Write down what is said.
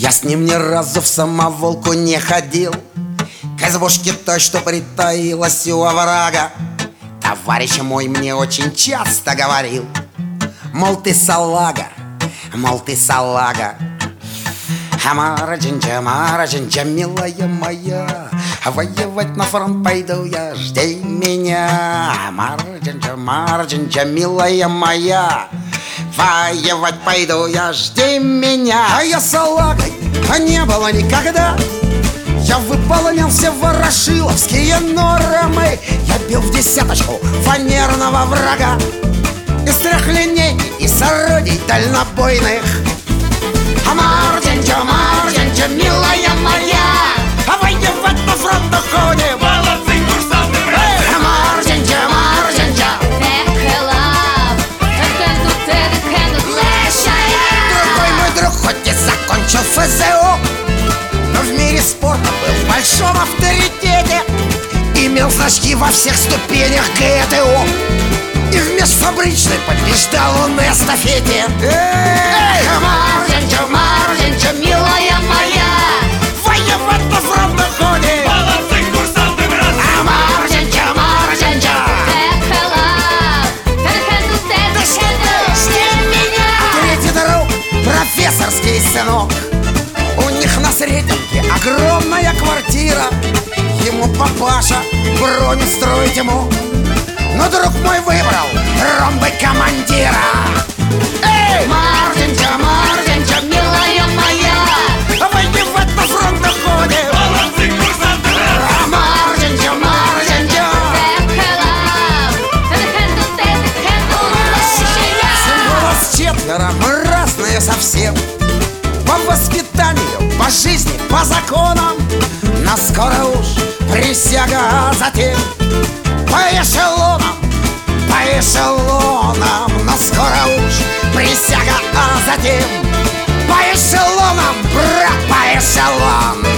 Я с ним ни разу в самоволку не ходил, к избушке той, что притаилась у оврага. Товарищ мой мне очень часто говорил: мол, ты салага, мол, ты салага. Марджинджа, Марджинджа, милая моя, воевать на фронт пойду я, жди меня. Марджинджа, Марджинджа, милая моя, воевать пойду я, жди меня. А я салагой не было никогда. Я выполнял все ворошиловские нормы. Я бил в десяточку фанерного врага из трехлинейки и с орудий дальнобойных. А Марджинджа, Марджинджа, милая моя, воевать на фронт уходим. Молодцы, курсанты, братцы! Марджинджа, Марджинджа, другой мой друг хоть и закончил ФЗО, но в мире спорта был в большом авторитете. Имел значки во всех ступенях ГТО и в межфабричной побеждал он на эстафете. Марджинджа, Марджинджа, милая моя, воевать на фронт уходим. Молодцы, курсанты, братцы! Марджинджа, Марджинджа, третий друг, профессорский сынок. У них на Сретенке огромная квартира. Ему папаша броню строить ему, но друг мой выбрал ромбы командира. Эй! Марджинджа, Марджинджа, милая моя, воевать на фронт уходим. Молодцы, курсанты, братцы! Марджинджа, Марджинджа, нас четверо, мы разные совсем. По воспитанию, по жизни, по законам. Но скоро уж присяга, а затем по эшелонам, по эшелонам. Но скоро уж присяга, а затем по эшелонам, брат, по эшелонам.